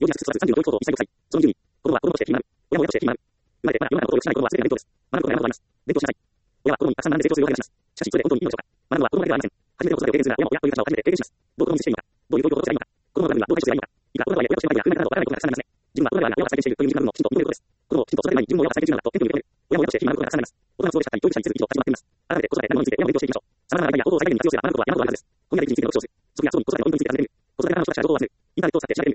幼児発育育つ30の教育等1歳5歳。その20に、子供は子供として気になる。親も親として気になる。今までまだ世の中のことをよく知らない子供は全てが勉強です。学ぶことが山ほどあります。勉強しなさい。親は子供にたくさん学んで成長するように話します。しかし、それで本当にいいのでしょうか。学ぶのは子供だけではありません。初めての子育てを経験するが、親も親という立場を初めて経験します。どう子供に接していいのか。どういう教育を施したらいいのか。子供のためにはどう対処すればいいのか。いくら子供が親としてないや、親としてないなどわからないことがたくさんありますね。自分は子供が親が採点しているという自分のきちんと認めることです。子供をきちんと育てる前に自分も親が採点しているのだと謙虚に認める。親も親として気になることがたくさんあります。大人のそうでしたり、教育者に通ずる以上立ち回っています。改めて子育て何について親も勉強していきましょう。様々なアイデアや行動を最大限に活用すれば学ぶことは山ほどあるはずです。今夜の記事についての特徴をする。卒業後に子育ての運動について学んでみる。子育てからの人たちは情報を集める。インターネットを使って調べてみる。